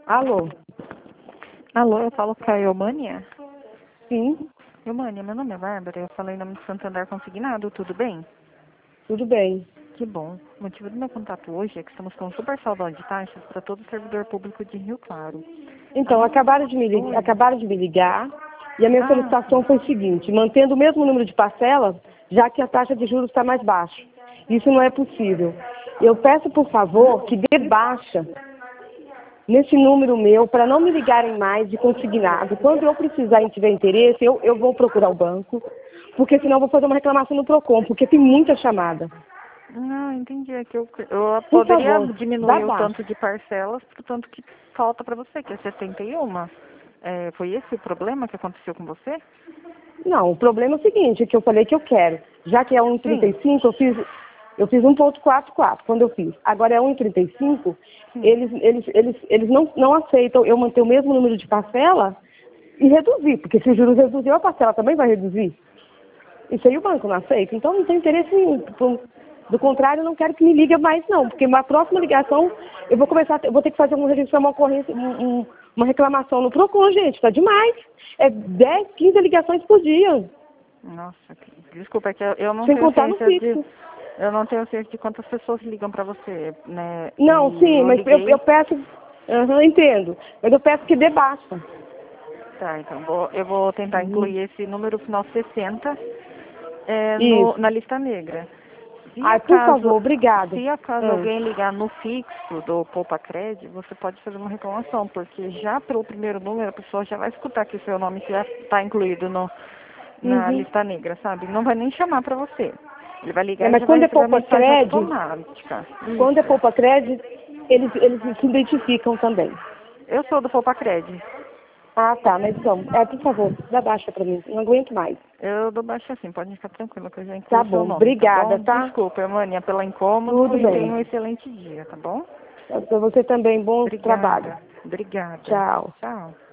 Alô? Alô, eu falo com a Eumânia? Sim, Eumânia, meu nome é Bárbara, eu falei em nome de Santander Consignado, tudo bem? tudo bem. Que bom. O motivo do meu contato hoje é que estamos com um super saldão de taxas para todo o servidor público de Rio Claro. Então, Oi. acabaram de me ligar e a minha solicitação Sim. foi o seguinte, mantendo o mesmo número de parcelas, já que a taxa de juros está mais baixa. Isso não é possível. Eu peço, por favor, que dê baixa nesse número meu, para não me ligarem mais de consignado. Quando eu precisar e tiver interesse, eu vou procurar o banco, porque senão eu vou fazer uma reclamação no PROCON, porque tem muita chamada. Não, entendi. É que eu Por poderia favor, dá diminuir o baixa. tanto de parcelas para o tanto que falta para você, que é 71. Foi esse o problema que aconteceu com você? Não, o problema é o seguinte, que eu falei que eu quero. Já que é Sim, 1,35, eu fiz 1,44 quando eu fiz. Agora é 1,35, sim. eles não aceitam eu manter o mesmo número de parcela e reduzir, porque se o juros reduziu, a parcela também vai reduzir. Isso aí o banco não aceita. Então não tem interesse nenhum. Do contrário, eu não quero que me ligue mais não, porque na próxima ligação eu vou ter que fazer uma ocorrência, uma reclamação no PROCON, gente, tá demais. É 10, 15 ligações por dia, Nossa, desculpa, é que eu não sem tenho contar no ciência de. fixo. Eu não tenho ciência de quantas pessoas ligam para você, né? Não, E sim, eu mas eu liguei. peço, entendo, mas eu peço que dê basta. Tá, então eu vou tentar Uhum. incluir esse número final 60 Isso. na lista negra. Se Ai, por acaso, favor, obrigada. se acaso Ah. alguém ligar no fixo do Poupa Cred, você pode fazer uma reclamação, porque já pelo primeiro número a pessoa já vai escutar que o seu nome já está incluído na Uhum. lista negra, sabe? Não vai nem chamar para você. Ele vai ligar e Mas já vai quando é receber a poupa mensagem crédito, automática. quando é Isso. poupa crédito, eles se identificam também. Eu sou do Poupa Cred. Ah, tá, mas então, por favor, dá baixa pra mim, não aguento mais. Eu dou baixo assim, pode ficar tranquilo que eu já incluo Tá o seu bom, nome, tá obrigada, bom? tá? Desculpa, Mania, pelo incômodo Tudo e tenha bem. um excelente dia, tá bom? Pra você também, bom trabalho. Obrigada. Obrigada. Tchau. Tchau.